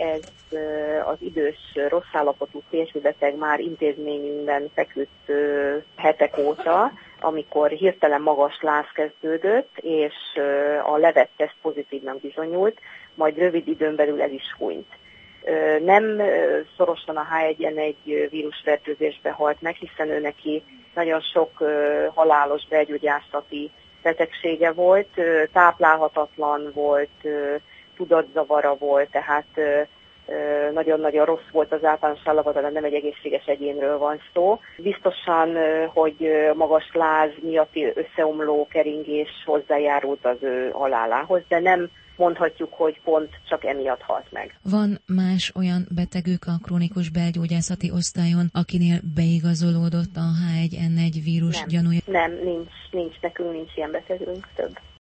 ez az idős, rossz állapotú férfibeteg már intézményünkben feküdt hetek óta, amikor hirtelen magas láz kezdődött, és a levetteszt pozitívnak bizonyult, majd rövid időn belül el is hunyt. Nem szorosan a H1N1 vírusfertőzésbe halt meg, hiszen ő neki nagyon sok halálos belgyógyászati betegsége volt, táplálhatatlan volt, tudatzavara volt, tehát nagyon-nagyon rossz volt az általános állapota, de nem egy egészséges egyénről van szó. Biztosan, hogy magas láz miatti összeomló keringés hozzájárult az ő halálához, de nem mondhatjuk, hogy pont csak emiatt halt meg. Van más olyan betegük a krónikus belgyógyászati osztályon, akinél beigazolódott a H1N1 vírus gyanúja? Nem, nincs, nekünk nincs ilyen betegünk több.